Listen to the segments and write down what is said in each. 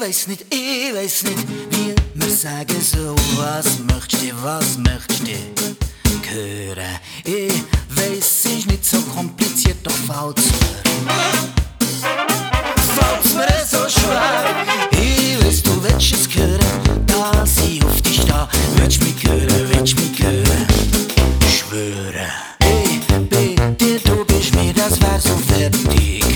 ich weiß nicht, wie wir sagen so, was möchtest du hören? Ich weiss, ist nicht so kompliziert, doch fällt's mir so schwer. Ich weiss, du willst es hören, dass ich auf dich steh. Willst mich hören, schwöre. Ich bin dir, du bist mir, das wär so fertig.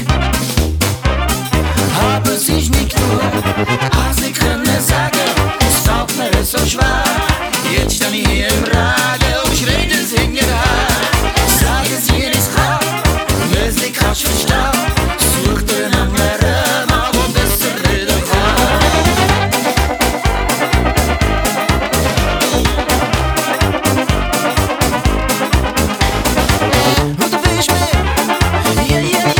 Aber es ist nicht genug, als ich können sagen, es fällt mir so schwer. Jetzt steh ich hier im Radio und schrei das hinterher. Sag es mir ist klar, wenn's nicht kannst verstehen, such dir einen anderen Mann, der besser reden kann. Und du bist mir, yeah,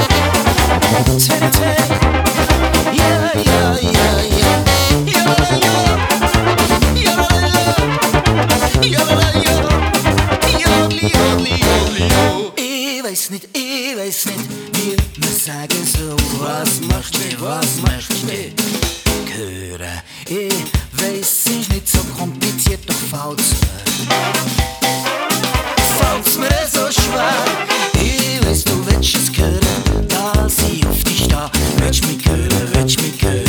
22. Ich weiß nicht, wie wir sagen so, was möchtest du hören? Ich weiss, es ist nicht so kompliziert, doch fällt's mir so schwer. Ich weiss, du willst es hören, dass ich auf dich steh. Willst mich hören,